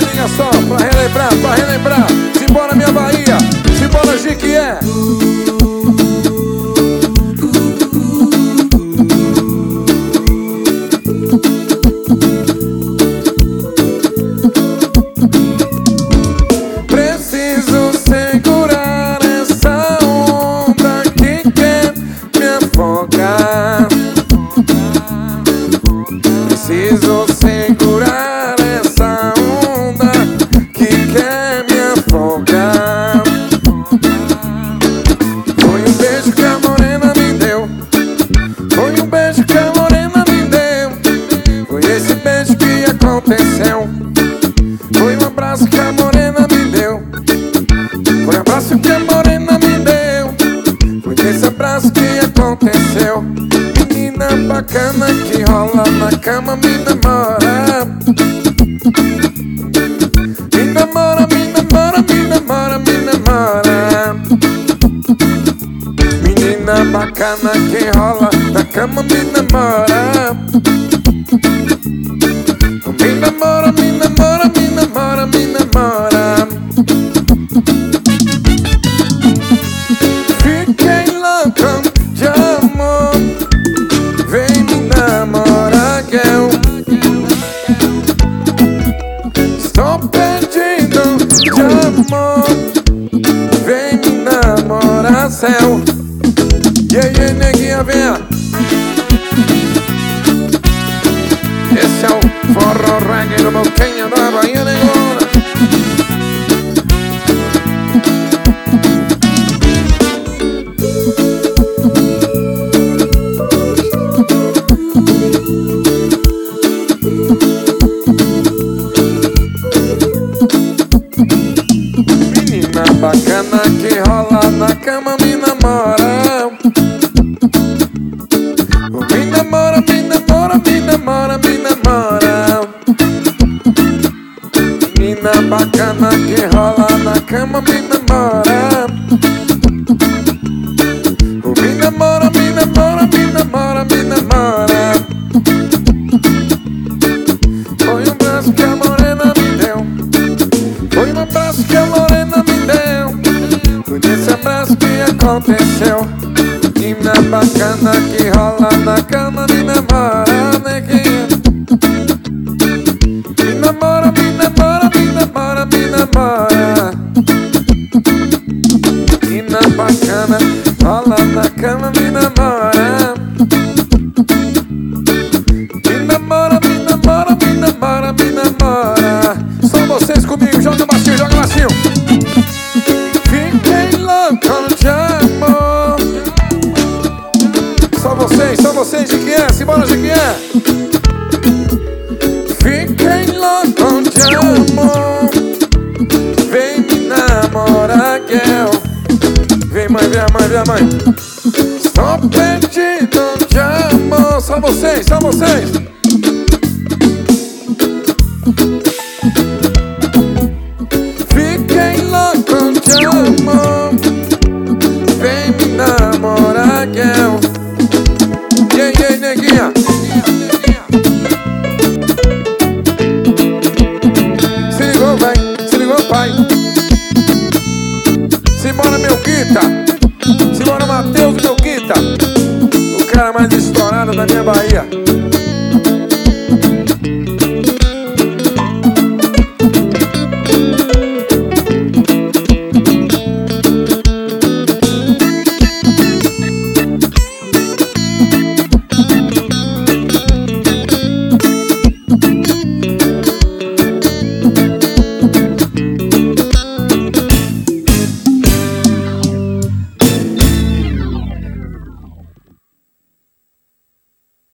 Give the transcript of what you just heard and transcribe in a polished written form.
liga só, pra relembrar. Simbora minha Bahia, simbora Jequié. Preciso segurar essa onda que quer me afogar. Preciso segurar essa onda que quer me afogar. Foi um beijo que a morena me deu. Foi um beijo que a morena me deu. Foi esse beijo que aconteceu. Foi um abraço que a morena me deu. Foi um abraço que a morena me deu. Foi esse abraço que aconteceu. Menina bacana que rola na cama, me namora. Me namora, me namora, me namora, me namora. Menina bacana que rola na cama, me namora. Me namora, me namora, me namora, me namora. Fiquei louco de amor. Vem me namorar, girl. Estou perdido de amor. Vem me namorar, céu. Yeah, neguinha, venha. Esse é o forró reggae do Boquinha da Bahia, negona. Menina bacana que rola na cama, me namora. Me namora, me namora, me namora, me namora. Menina bacana que rola na cama, me namora. Me namora, me namora, me namora, me namora. Foi um abraço que a morena me deu. Foi um abraço que a morena me deu. Foi desse abraço que aconteceu. Menina bacana que rola na cama, me namora, neguinha. Me namora, me namora, me namora, me namora. Menina bacana, rola na cama, me namora. Me namora, me namora, me namora, me namora. Só vocês comigo, joga macio, joga macio. Fiquei louco de amor. Só vocês, Jequié, simbora Jequié. Fiquei louco de amor. Vem me namorar, girl. Vem mãe, vem a mãe, vem a mãe. Estou perdido de amor. Só vocês, só vocês. Fiquei louco de amor. Vem me namorar, girl. Yeah, neguinha. Se ligou, véi, se ligou, pai. Simbora Melquita. Simbora Matheus Melquita. O cara mais estourado da minha Bahia.